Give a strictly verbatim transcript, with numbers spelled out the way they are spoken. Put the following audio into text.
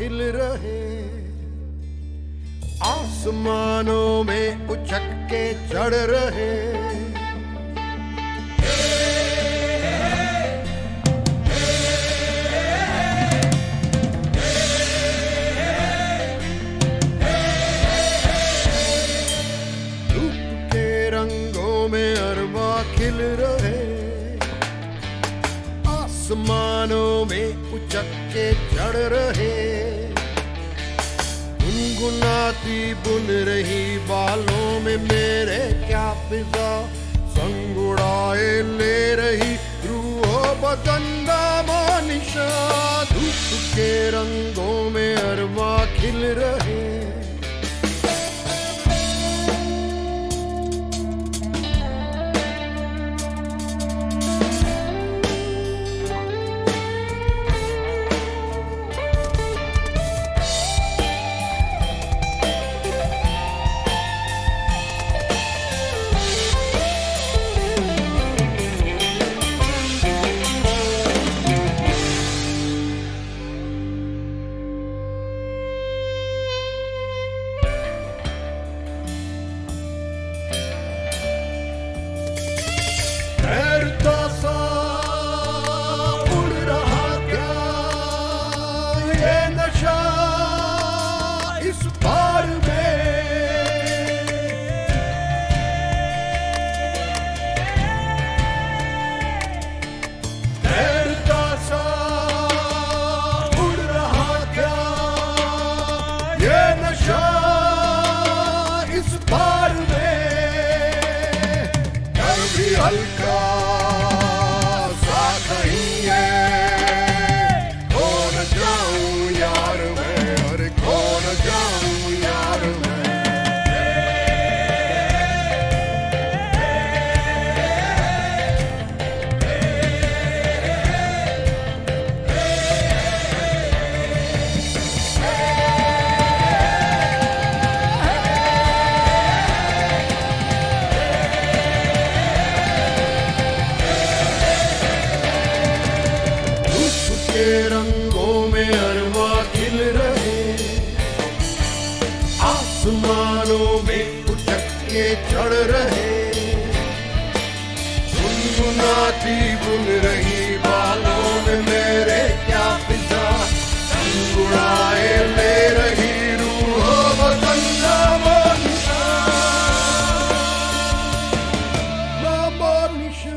खिल रहे, आसमानों में उछक के चढ़ रहे। धूप के रंगों में अरमा खिल रहे, आसमानों में उछक के चढ़ रहे। गुनगुनाती बुन रही बालों में मेरे क्या फिजा, संग उड़ाए ले रही रूहो बदंदा मानिशा। धूप के रंगों में अरमा खिल रहे, हल्का सा कहीं है, खो न जाऊं यार मैं, अरे खो न जाऊं यार मैं। के रंगों में अरमा खिल रहे, आसमानों में उछक के चढ़ रहे। गुनगुनाती बुन रही बालों में मेरे क्या फिजा, संग उड़ाए ले रही रूहो बदंदा मानिशा। मानिशा